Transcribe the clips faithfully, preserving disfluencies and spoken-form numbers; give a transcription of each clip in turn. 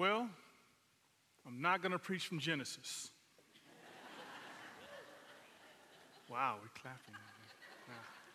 Well, I'm not going to preach from Genesis. Wow, we're clapping. Wow.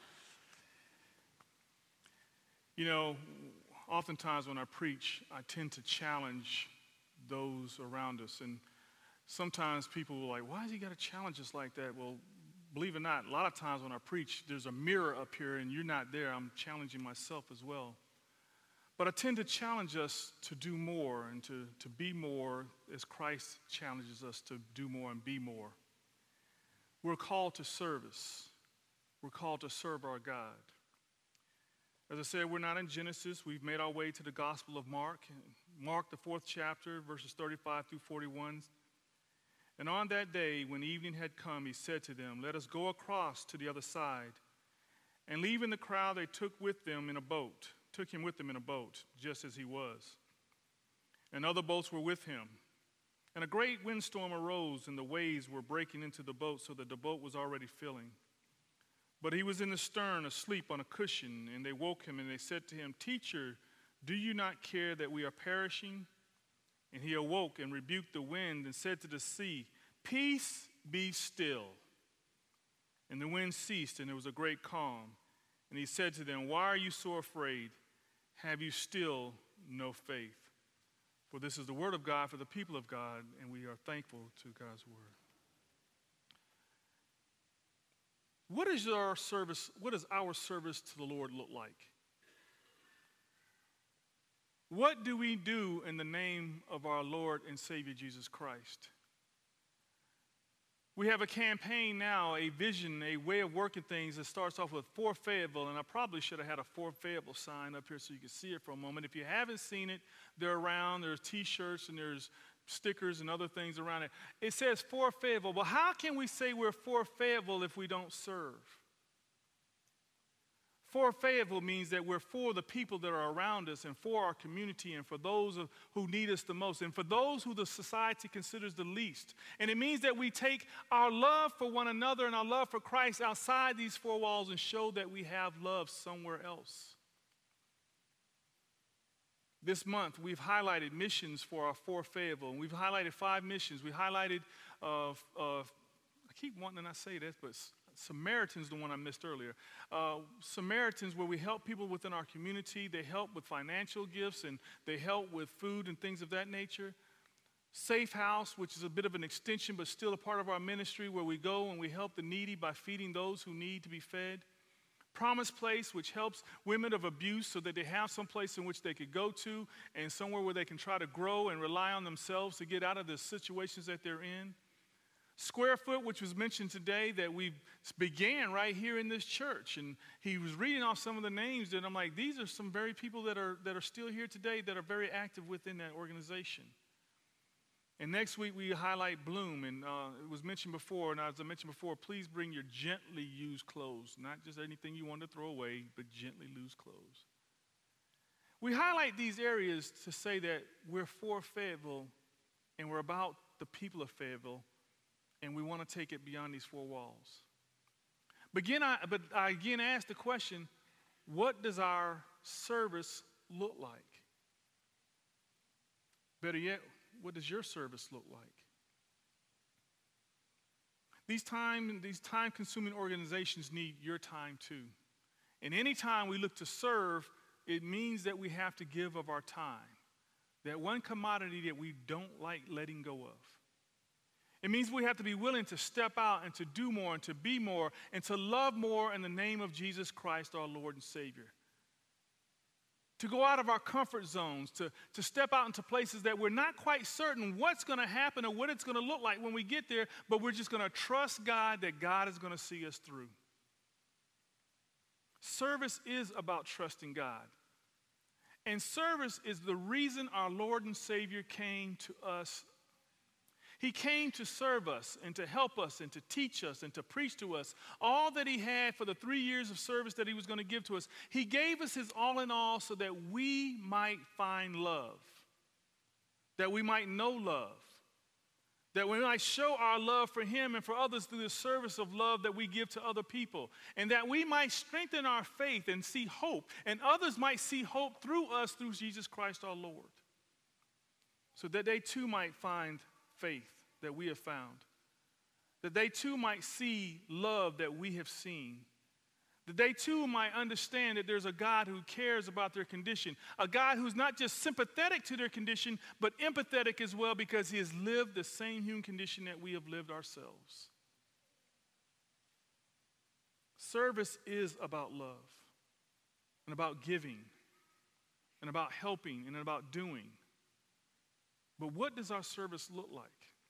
You know, oftentimes when I preach, I tend to challenge those around us. And sometimes people are like, why has he got to challenge us like that? Well, believe it or not, a lot of times when I preach, there's a mirror up here and you're not there. I'm challenging myself as well. But I tend to challenge us to do more and to, to be more as Christ challenges us to do more and be more. We're called to service. We're called to serve our God. As I said, we're not in Genesis. We've made our way to the Gospel of Mark. Mark, the fourth chapter, verses thirty-five through forty-one. And on that day, when evening had come, he said to them, let us go across to the other side. And leaving the crowd, they took with them in a boat, took him with them in a boat, just as he was. And other boats were with him. And a great windstorm arose, and the waves were breaking into the boat, so that the boat was already filling. But he was in the stern, asleep on a cushion, and they woke him, and they said to him, Teacher, do you not care that we are perishing? And he awoke and rebuked the wind and said to the sea, Peace, be still. And the wind ceased, and there was a great calm. And he said to them, Why are you so afraid? Have you still no faith? For this is the word of God for the people of God, and we are thankful to God's word. What is our service, what does our service to the Lord look like? What do we do in the name of our Lord and Savior Jesus Christ? We have a campaign now, a vision, a way of working things that starts off with For Fayetteville, and I probably should have had a For Fayetteville sign up here so you can see it for a moment. If you haven't seen it, they're around. There's T-shirts and there's stickers and other things around it. It says For Fayetteville. Well, how can we say we're For Fayetteville if we don't serve? For Fayetteville means that we're for the people that are around us and for our community and for those who need us the most and for those who the society considers the least. And it means that we take our love for one another and our love for Christ outside these four walls and show that we have love somewhere else. This month, we've highlighted missions for our For Fayetteville. And we've highlighted five missions. We highlighted, uh, uh, I keep wanting to not say this, but Samaritans, the one I missed earlier. Uh, Samaritans, where we help people within our community. They help with financial gifts and they help with food and things of that nature. Safe House, which is a bit of an extension but still a part of our ministry, where we go and we help the needy by feeding those who need to be fed. Promise Place, which helps women of abuse so that they have some place in which they could go to and somewhere where they can try to grow and rely on themselves to get out of the situations that they're in. Square Foot, which was mentioned today, that we began right here in this church. And he was reading off some of the names, and I'm like, these are some very people that are, that are still here today that are very active within that organization. And next week we highlight Bloom, and uh, it was mentioned before, and as I mentioned before, please bring your gently used clothes, not just anything you want to throw away, but gently used clothes. We highlight these areas to say that we're for Fayetteville, and we're about the people of Fayetteville, and we want to take it beyond these four walls. But again, I, but I again ask the question, what does our service look like? Better yet, what does your service look like? These time, these time-consuming organizations need your time too. And any time we look to serve, it means that we have to give of our time. That one commodity that we don't like letting go of. It means we have to be willing to step out and to do more and to be more and to love more in the name of Jesus Christ, our Lord and Savior. To go out of our comfort zones, to, to step out into places that we're not quite certain what's going to happen or what it's going to look like when we get there, but we're just going to trust God that God is going to see us through. Service is about trusting God. And service is the reason our Lord and Savior came to us. He came to serve us and to help us and to teach us and to preach to us all that he had for the three years of service that he was going to give to us. He gave us his all in all so that we might find love, that we might know love, that we might show our love for him and for others through the service of love that we give to other people, and that we might strengthen our faith and see hope, and others might see hope through us through Jesus Christ our Lord. so that they too might find faith that we have found, that they too might see love that we have seen, that they too might understand that there's a God who cares about their condition, a God who's not just sympathetic to their condition, but empathetic as well because he has lived the same human condition that we have lived ourselves. Service is about love and about giving and about helping and about doing. But what does our service look like?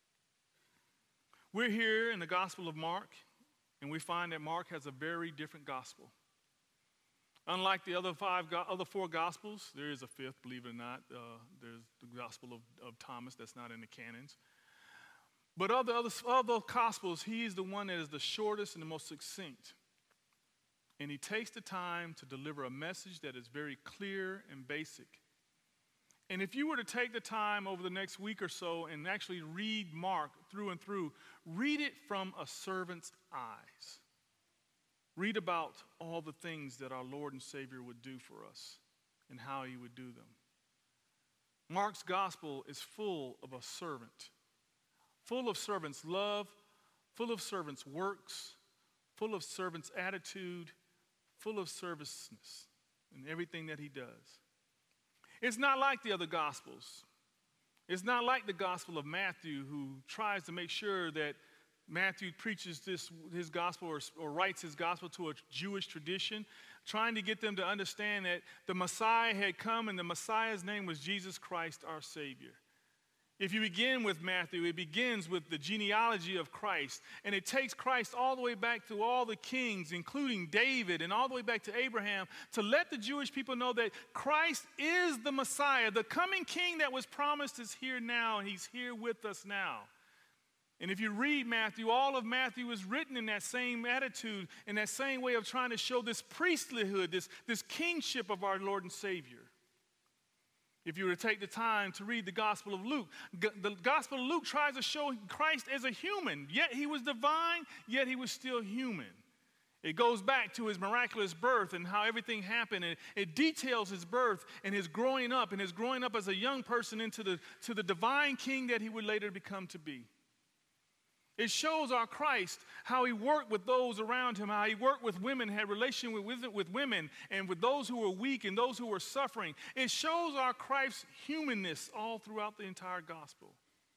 We're here in the Gospel of Mark, and we find that Mark has a very different gospel. Unlike the other five, other four gospels, there is a fifth, believe it or not. Uh, there's the Gospel of, of Thomas that's not in the canons. But of the other, of the gospels, he is the one that is the shortest and the most succinct. And he takes the time to deliver a message that is very clear and basic. And if you were to take the time over the next week or so and actually read Mark through and through, read it from a servant's eyes. Read about all the things that our Lord and Savior would do for us and how he would do them. Mark's gospel is full of a servant, full of servants' love, full of servants' works, full of servants' attitude, full of serviceness in everything that he does. It's not like the other gospels. It's not like the gospel of Matthew, who tries to make sure that Matthew preaches this, his gospel or, or writes his gospel to a Jewish tradition, trying to get them to understand that the Messiah had come and the Messiah's name was Jesus Christ, our Savior. If you begin with Matthew, it begins with the genealogy of Christ, and it takes Christ all the way back to all the kings, including David, and all the way back to Abraham, to let the Jewish people know that Christ is the Messiah. The coming king that was promised is here now, and he's here with us now. And if you read Matthew, all of Matthew is written in that same attitude, in that same way of trying to show this priesthood, this, this kingship of our Lord and Savior. If you were to take the time to read the Gospel of Luke, the Gospel of Luke tries to show Christ as a human, yet he was divine, yet he was still human. It goes back to his miraculous birth and how everything happened, and it details his birth and his growing up, and his growing up as a young person into the, to the divine king that he would later become to be. It shows our Christ how he worked with those around him, how he worked with women, had relation with, with, with women, and with those who were weak and those who were suffering. It shows our Christ's humanness all throughout the entire gospel.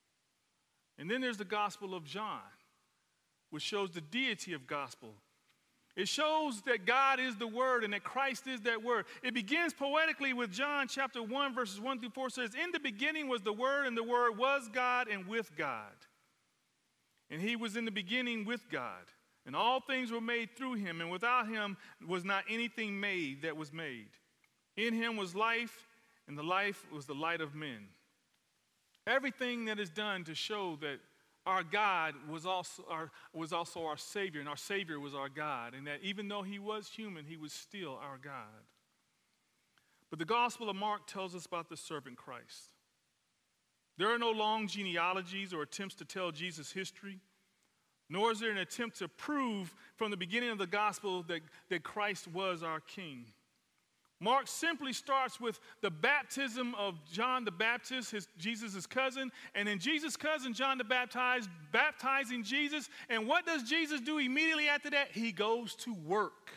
And then there's the Gospel of John, which shows the deity of gospel. It shows that God is the Word and that Christ is that Word. It begins poetically with John chapter one, verses one through four, says, "In the beginning was the Word, and the Word was God and with God. And he was in the beginning with God. And all things were made through him, and without him was not anything made that was made. In him was life, and the life was the light of men." Everything that is done to show that our God was also our, was also our Savior, and our Savior was our God, and that even though he was human, he was still our God. But the Gospel of Mark tells us about the servant Christ. There are no long genealogies or attempts to tell Jesus' history, nor is there an attempt to prove from the beginning of the gospel that, that Christ was our king. Mark simply starts with the baptism of John the Baptist, his, Jesus' cousin, and then Jesus' cousin, John the Baptist, baptizing Jesus. And what does Jesus do immediately after that? He goes to work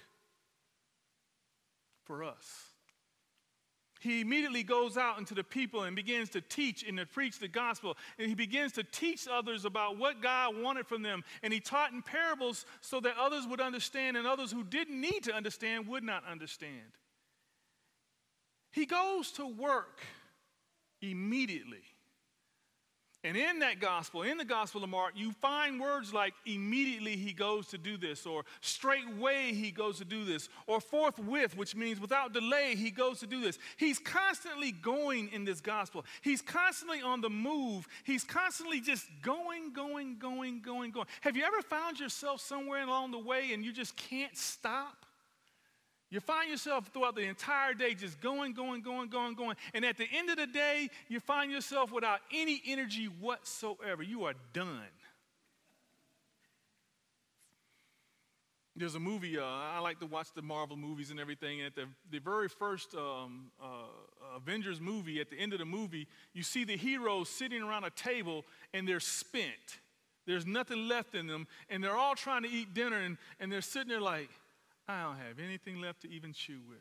for us. He immediately goes out into the people and begins to teach and to preach the gospel. And he begins to teach others about what God wanted from them. And he taught in parables so that others would understand, and others who didn't need to understand would not understand. He goes to work immediately. And in that gospel, in the Gospel of Mark, you find words like immediately he goes to do this, or straightway he goes to do this, or forthwith, which means without delay he goes to do this. He's constantly going in this gospel. He's constantly on the move. He's constantly just going, going, going, going, going. Have you ever found yourself somewhere along the way and you just can't stop? You find yourself throughout the entire day just going, going, going, going, going. And at the end of the day, you find yourself without any energy whatsoever. You are done. There's a movie, uh, I like to watch the Marvel movies and everything, and at the, the very first um, uh, Avengers movie, at the end of the movie, you see the heroes sitting around a table, and they're spent. There's nothing left in them, and they're all trying to eat dinner, and, and they're sitting there like, I don't have anything left to even chew with.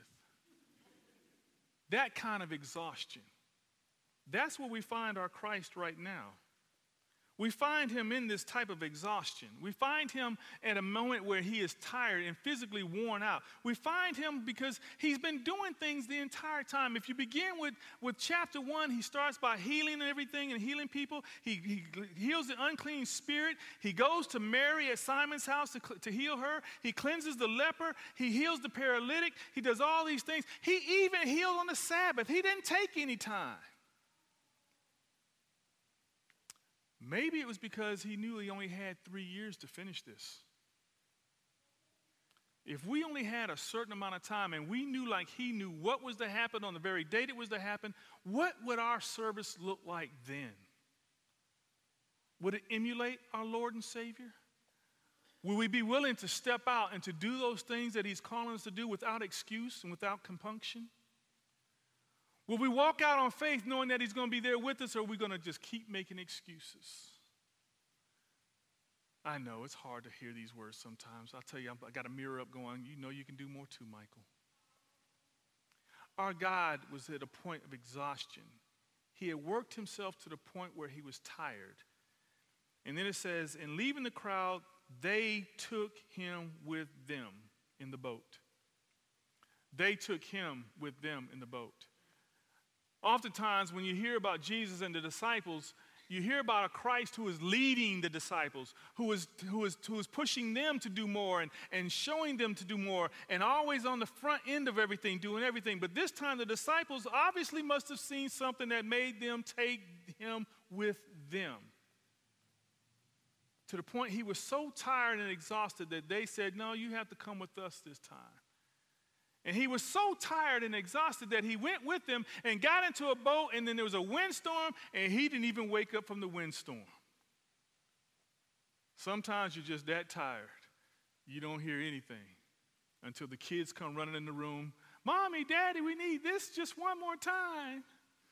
That kind of exhaustion. That's where we find our Christ right now. We find him in this type of exhaustion. We find him at a moment where he is tired and physically worn out. We find him because he's been doing things the entire time. If you begin with, with chapter one, he starts by healing everything and healing people. He, he heals the unclean spirit. He goes to Mary at Simon's house to, to heal her. He cleanses the leper. He heals the paralytic. He does all these things. He even healed on the Sabbath. He didn't take any time. Maybe it was because he knew he only had three years to finish this. If we only had a certain amount of time and we knew like he knew what was to happen on the very date it was to happen, what would our service look like then? Would it emulate our Lord and Savior? Will we be willing to step out and to do those things that he's calling us to do without excuse and without compunction? Will we walk out on faith knowing that he's going to be there with us, or are we going to just keep making excuses? I know it's hard to hear these words sometimes. I'll tell you, I got a mirror up going, you know you can do more too, Michael. Our God was at a point of exhaustion. He had worked himself to the point where he was tired. And then it says, in leaving the crowd, they took him with them in the boat. They took him with them in the boat. Oftentimes, when you hear about Jesus and the disciples, you hear about a Christ who is leading the disciples, who is, who is, who is pushing them to do more and, and showing them to do more, and always on the front end of everything, doing everything. But this time, the disciples obviously must have seen something that made them take him with them. To the point he was so tired and exhausted that they said, no, you have to come with us this time. And he was so tired and exhausted that he went with them and got into a boat, and then there was a windstorm, and he didn't even wake up from the windstorm. Sometimes you're just that tired, you don't hear anything until the kids come running in the room. Mommy, Daddy, we need this just one more time.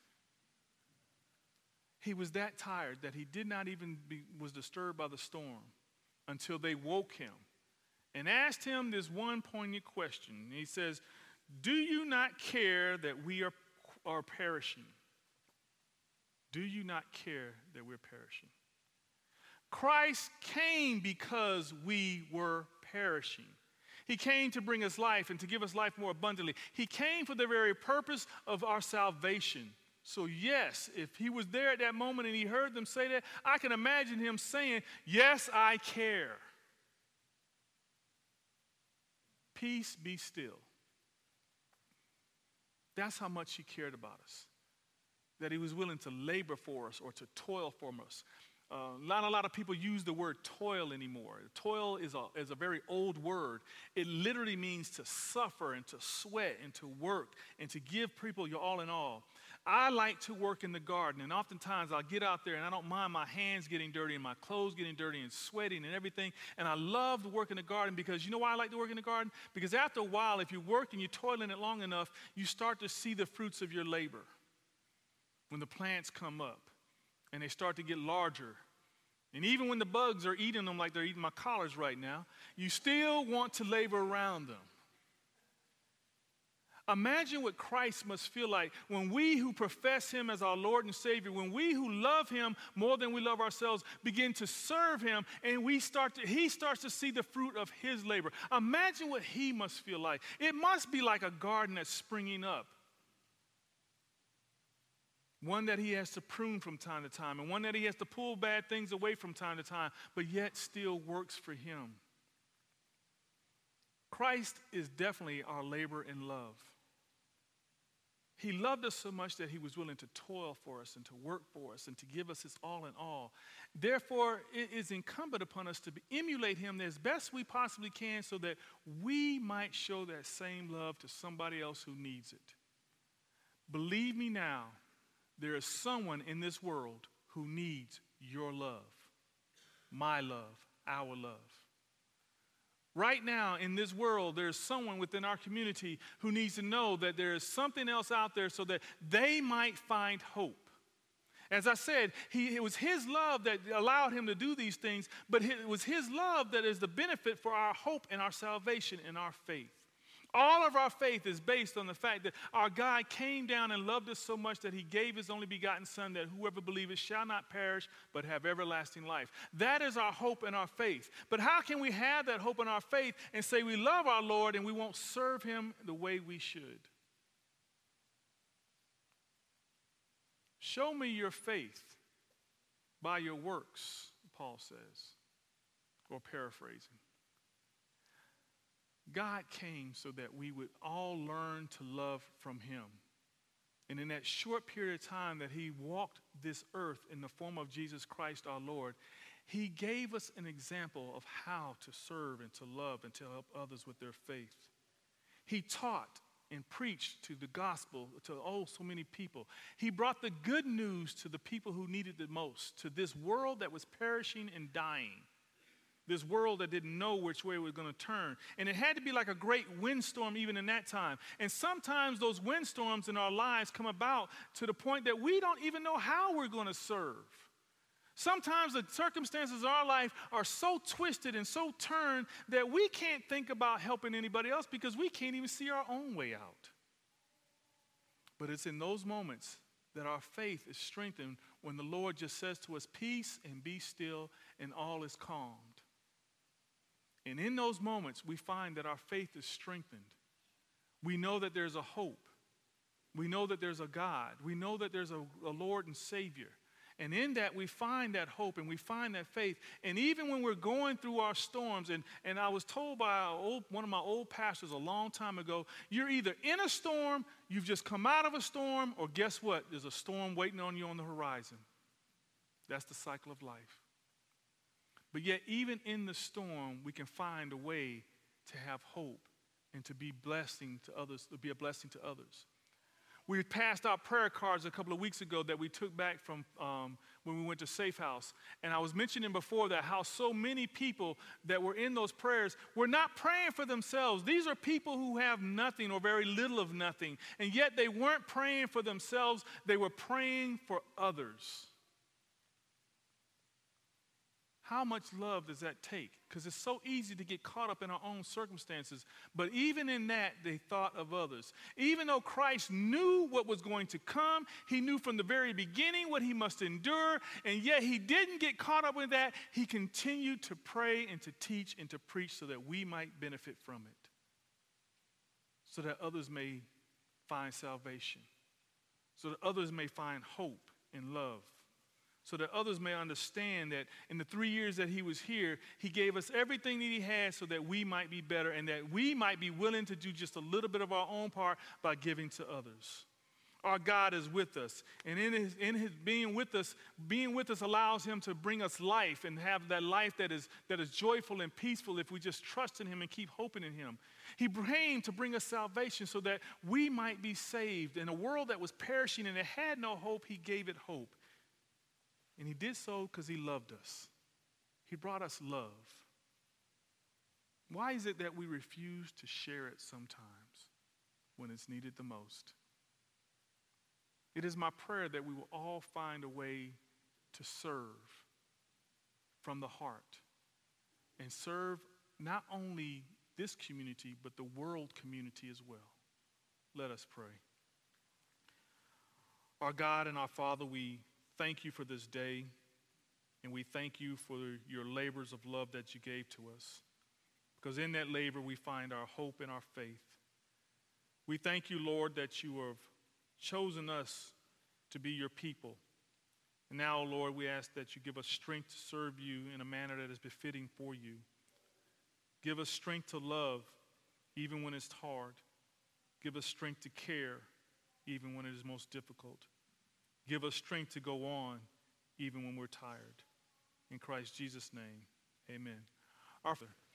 He was that tired that he did not even be, was disturbed by the storm until they woke him and asked him this one poignant question. He says, do you not care that we are, are perishing? Do you not care that we're perishing? Christ came because we were perishing. He came to bring us life and to give us life more abundantly. He came for the very purpose of our salvation. So yes, if he was there at that moment and he heard them say that, I can imagine him saying, yes, I care. Peace, be still. That's how much he cared about us. That he was willing to labor for us or to toil for us. Uh, not a lot of people use the word toil anymore. Toil is a, is a very old word. It literally means to suffer and to sweat and to work and to give people your all in all. I like to work in the garden, and oftentimes I'll get out there and I don't mind my hands getting dirty and my clothes getting dirty and sweating and everything. And I love to work in the garden because you know why I like to work in the garden? Because after a while, if you work and you toil in it long enough, you start to see the fruits of your labor. When the plants come up and they start to get larger, and even when the bugs are eating them like they're eating my collars right now, you still want to labor around them. Imagine what Christ must feel like when we who profess him as our Lord and Savior, when we who love him more than we love ourselves begin to serve him, and we start to, he starts to see the fruit of his labor. Imagine what he must feel like. It must be like a garden that's springing up. One that he has to prune from time to time, and one that he has to pull bad things away from time to time, but yet still works for him. Christ is definitely our labor in love. He loved us so much that he was willing to toil for us and to work for us and to give us his all in all. Therefore, it is incumbent upon us to emulate him as best we possibly can so that we might show that same love to somebody else who needs it. Believe me now, there is someone in this world who needs your love, my love, our love. Right now in this world, there's someone within our community who needs to know that there is something else out there so that they might find hope. As I said, he, it was his love that allowed him to do these things, but it was his love that is the benefit for our hope and our salvation and our faith. All of our faith is based on the fact that our God came down and loved us so much that he gave his only begotten Son, that whoever believeth shall not perish but have everlasting life. That is our hope and our faith. But how can we have that hope and our faith and say we love our Lord and we won't serve him the way we should? Show me your faith by your works, Paul says, or paraphrasing. God came so that we would all learn to love from him. And in that short period of time that he walked this earth in the form of Jesus Christ our Lord, he gave us an example of how to serve and to love and to help others with their faith. He taught and preached to the gospel to oh so many people. He brought the good news to the people who needed it most, to this world that was perishing and dying. This world that didn't know which way we were going to turn. And it had to be like a great windstorm even in that time. And sometimes those windstorms in our lives come about to the point that we don't even know how we're going to serve. Sometimes the circumstances of our life are so twisted and so turned that we can't think about helping anybody else because we can't even see our own way out. But it's in those moments that our faith is strengthened when the Lord just says to us, peace and be still, and all is calmed. And in those moments, we find that our faith is strengthened. We know that there's a hope. We know that there's a God. We know that there's a, a Lord and Savior. And in that, we find that hope and we find that faith. And even when we're going through our storms, and, and I was told by old, one of my old pastors a long time ago, you're either in a storm, you've just come out of a storm, or guess what? There's a storm waiting on you on the horizon. That's the cycle of life. But yet, even in the storm, we can find a way to have hope and to be blessing to others, to be a blessing to others. We passed out prayer cards a couple of weeks ago that we took back from um, when we went to Safe House. And I was mentioning before that how so many people that were in those prayers were not praying for themselves. These are people who have nothing or very little of nothing. And yet they weren't praying for themselves. They were praying for others. How much love does that take? Because it's so easy to get caught up in our own circumstances. But even in that, they thought of others. Even though Christ knew what was going to come, he knew from the very beginning what he must endure, and yet he didn't get caught up with that. He continued to pray and to teach and to preach so that we might benefit from it, so that others may find salvation, so that others may find hope and love, so that others may understand that in the three years that he was here, he gave us everything that he had so that we might be better and that we might be willing to do just a little bit of our own part by giving to others. Our God is with us, and in his, in his being with us, being with us allows him to bring us life and have that life that is, that is joyful and peaceful if we just trust in him and keep hoping in him. He came to bring us salvation so that we might be saved. In a world that was perishing and it had no hope, he gave it hope. And he did so because he loved us. He brought us love. Why is it that we refuse to share it sometimes when it's needed the most? It is my prayer that we will all find a way to serve from the heart and serve not only this community, but the world community as well. Let us pray. Our God and our Father, we thank you for this day, and we thank you for your labors of love that you gave to us, because in that labor we find our hope and our faith. We thank you, Lord, that you have chosen us to be your people. And now, Lord, we ask that you give us strength to serve you in a manner that is befitting for you. Give us strength to love even when it's hard. Give us strength to care even when it is most difficult. Give us strength to go on even when we're tired. In Christ Jesus' name, amen. Our Father,